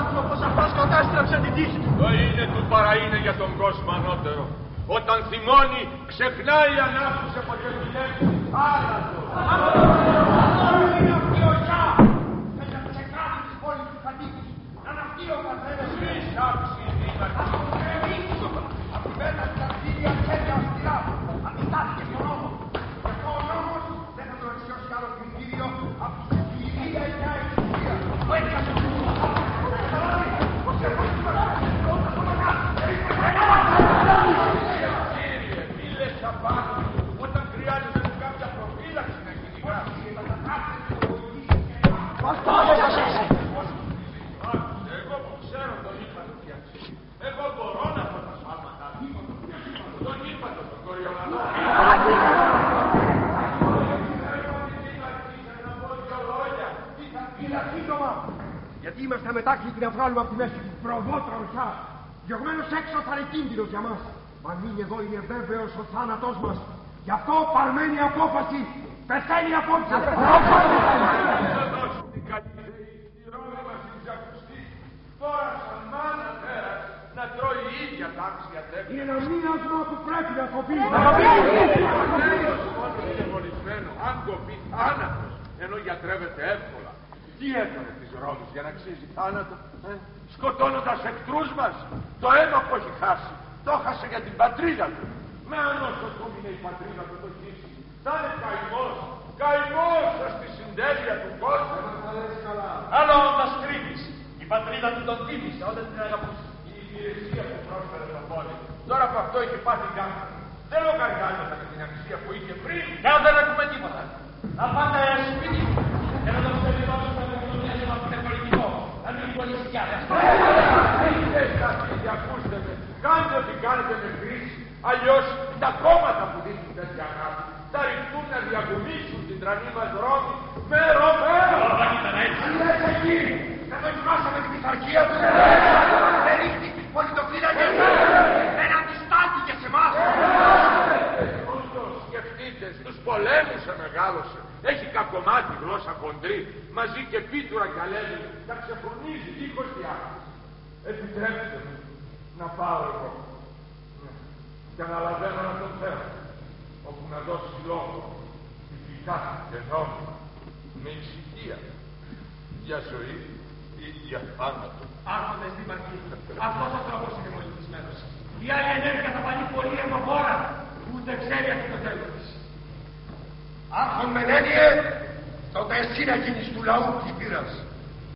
άνθρωπος αυτός κατάστρεψε την τύχη του. Το είναι του παρά είναι για τον κόσμο ανώτερο. Όταν θυμώνει, ξεχνάει ανάπτυξε ποτέ τη λέξη θάνατο. Είναι αυτή ο Ζα. Έχει να ξεκράσει τις πόλεις του κατοίκους. Να αναυτεί ο καθένας. Μη σάψει δύνατη. Αφημένα στα κτίρια χέρια αυστηρά. Αντιστάθηκε στον νόμο. Και αυτό ο νόμος δεν θα τον εξιώσει άλλο κριτήριο από τη συγκυρία ή μια εξουσία. Το έπιασε ο Κύριε, μη λες απάνω. Όταν χρειάζεται κάποια προφύλαξη να κυνηγάς. Εγώ που ξέρω τον ύπατο φτιάξει. Εγώ μπορώ να πω τα σφάλματα. Τον ύπατο, τον κοριολανό. Είναι σύντομα. Γιατί είμαστε αμετάκλητοι να βγάλουμε από τη μέση του προβότρα ορχιά. Διωγμένος έξω θα είναι κίνδυνος για μας. Αν μείνει εδώ είναι βέβαιος ο θάνατός μας. Γι' αυτό παρμένει απόφαση. Πεθαίνει απόψε. Την καλύτερη η ρόλη μας την ξακουστεί. Τώρα σαν μάνα πέρας να τρώει η ίδια τάξη ατρέπει. Είναι ένα μοίρασμα που πρέπει να κοπεί. Τέλος μόνο είναι μολυσμένο. Αν κοπεί θάνατος, ενώ γιατρεύεται εύκολα. Τι έκανε της Ρώμης για να αξίζει θάνατο, σκοτώνοντας εχθρούς μας. Το αίμα που έχει χάσει, το χάσε για την πατρίδα του. Με αν όσο του είναι η πατρίδα του το χύσει, θα είναι καημός, καημός στη συντέλεια του κόσμου. Άλλο μας κρύβεις. Η πατρίδα του τον τίμησε όταν την αγαπούσε. Η υπηρεσία που πρόσφερε τον πόλη, τώρα που αυτό έχει πάθει κάτω, δεν λογαριάζεται με την αξία που είχε πριν. Κι αν δεν έχουμε τίποτα. Να πάτε σπίτι μου και να το ξεπληρώσουμε με το μοιάζημα που είναι πολιτικό. Να μην κολλήσει κι άλλα. Ακούστε με, κάντε ό,τι κάνετε με κρίση. Αλλιώς τα κόμματα που δείχνουν τέτοια αγάπη θα ρηχτούν να διαγωνίσουν την τρανή μας Ρώμη με Ρωμαίο. Δεν ήταν έτσι. Λες εκεί. Δεν δοκιμάσαμε την πειθαρχία του. Δεν ρίχνει την πολιτοφύλα και δεν αντιστάθηκε σε εμάς. Το σκεφτείτε, στους πολέμους μεγάλωσε. Έχει κακομάτι γλώσσα χοντρή, μαζί και πίτουρα κι αλεύει, τα ξεφωνίζει δίχως διάθεση. Επιτρέψτε μου να πάω εγώ. Και αναλαβαίνω να τον θέλω, όπου να δώσει λόγο, τυπικά και νόμιμα, με ησυχία, για ζωή ή για θάνατο. Άρχοντες δήμαρχοι, αυτός ο τρόπος είναι μολυβισμένος. Η άλλη ενέργεια θα πάλι πολύ αιμοβόρα, ούτε ξέρει αυτή το τέλος της. Άρχον Μενένιε, τότε εσύ να γίνεις του λαού της πείρας.